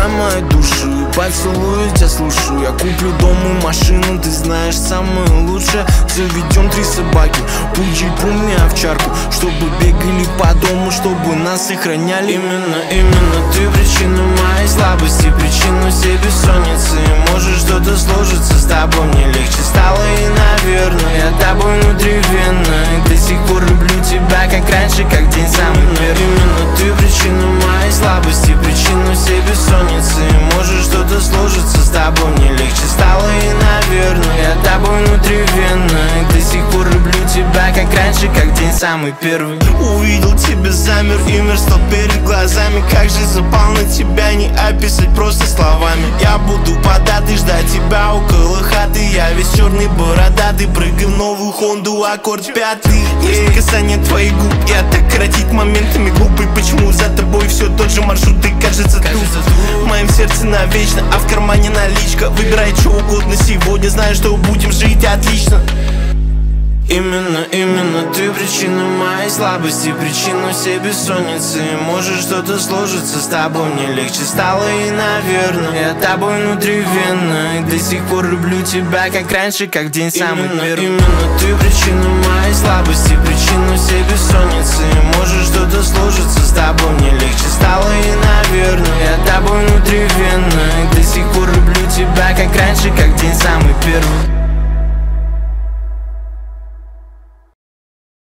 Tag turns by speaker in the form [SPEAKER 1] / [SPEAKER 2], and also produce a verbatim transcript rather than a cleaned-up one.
[SPEAKER 1] Забирай мою душу, поцелую тебя, слушаю. Я куплю дом и машину, ты знаешь, самое лучшее. Заведем три собаки, пуджи, пуми, овчарку, чтобы бегали по дому, чтобы нас сохраняли. Именно, именно ты причина моей слабости, причину всей бессонницы. Может что-то сложится с тобой, мне легче стало и, наверное, я тобой внутривенно. И до сих пор люблю тебя, как раньше, как день самый первый. Именно ты причина моей слабости, причину всей бессонницы. Может что-то сложится с тобой, мне легче стало и, наверное, я тобой внутривенно. И до сих пор люблю тебя, как раньше, как день самый первый.
[SPEAKER 2] Увидел тебя, замер, и мир стал перед глазами. Как же запал на тебя, не описать просто словами. Я буду податый, ждать тебя около хаты. Я весь черный бородатый, прыгай в новую Хонду, аккорд пятый. Есть касание твоих губ, я так коротить моментами глупый. Почему за тобой все тот же маршрут, и кажется туп. В моем сердце навечно, а в кармане наличка. Выбирай что угодно сегодня, знаю, что будем жить отлично.
[SPEAKER 1] Именно, именно ты причина моей слабости, причину всей бессонницы. Может что-то сложится с тобой, мне легче стало и, наверное, я тобой внутривенно. И до сих пор люблю тебя, как раньше, как день самый первый. Именно ты причина моей слабости, причину всей бессонницы.